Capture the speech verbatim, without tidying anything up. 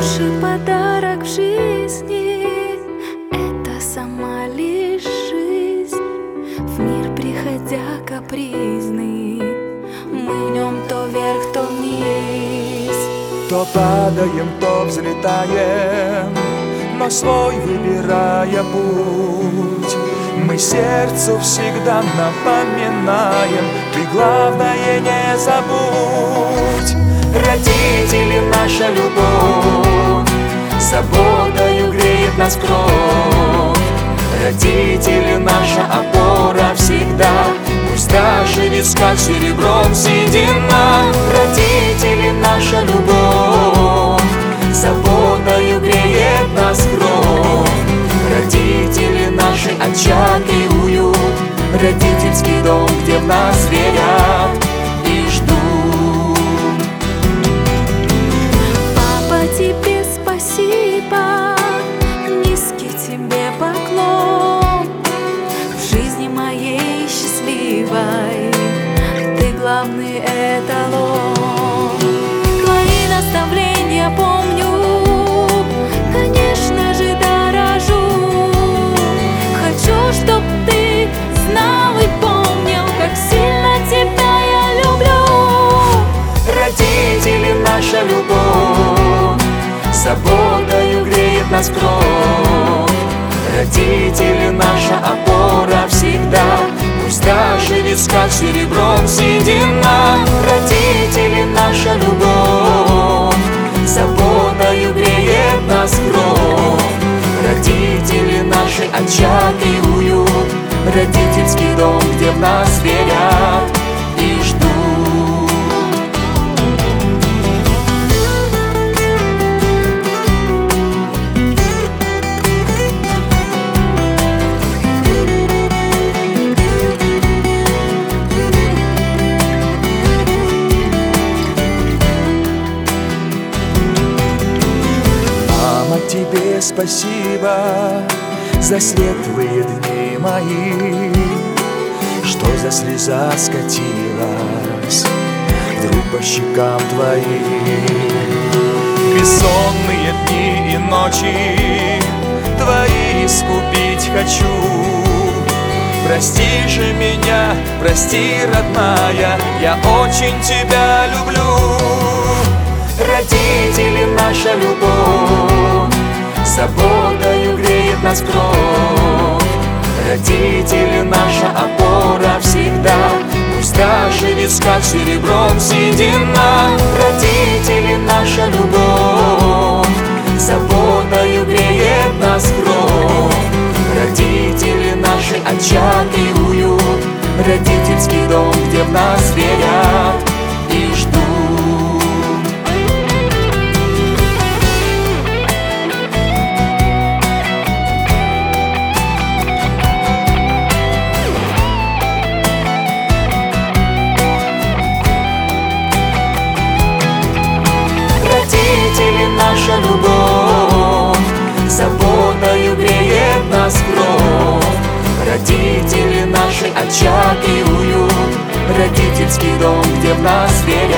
Лучший подарок в жизни — это сама лишь жизнь. В мир приходя капризный, мы в нем то вверх, то вниз. То падаем, то взлетаем, но свой выбирая путь. Мы сердцу всегда напоминаем: ты главное не забудь. Родители, наша любовь заботою греет нас кровь. Родители, наша опора всегда, пусть даже в висках серебром седина. Родители, наша любовь заботою греет нас кровь. Родители, наши очаг и уют, родительский дом, где в нас верят и ждут. Папа, тебе спасибо, низкий тебе поклон. В жизни моей счастливой ты главный эталон. Твои наставления помню, конечно же дорожу. Хочу, чтоб ты знал и помнил, как сильно тебя я люблю. Родители, наша любовь заботою греет нас кровь. Родители, наша опора всегда, пусть даже в висках серебром седина. Родители, наша любовь заботою греет нас кровь. Родители, наши очаг и уют, родительский дом, где в нас верят и ждут. Мама, тебе спасибо за светлые дни мои, что за слеза скатилась вдруг по щекам твоим. Бессонные дни и ночи твои искупить хочу. Прости же меня, прости, родная, я очень тебя люблю. Родители, наша любовь заботою греет нас кровь. Родители, наша опора всегда, пусть даже в висках серебром седина. Родители, наша любовь заботою греет нас кровь. Родители, наши очаг и уют, родительский дом, где в нас верят и ждут. Родители, наша любовь заботою греет нас кровь. Родители, наши очаг и уют, родительский дом, где в нас верят.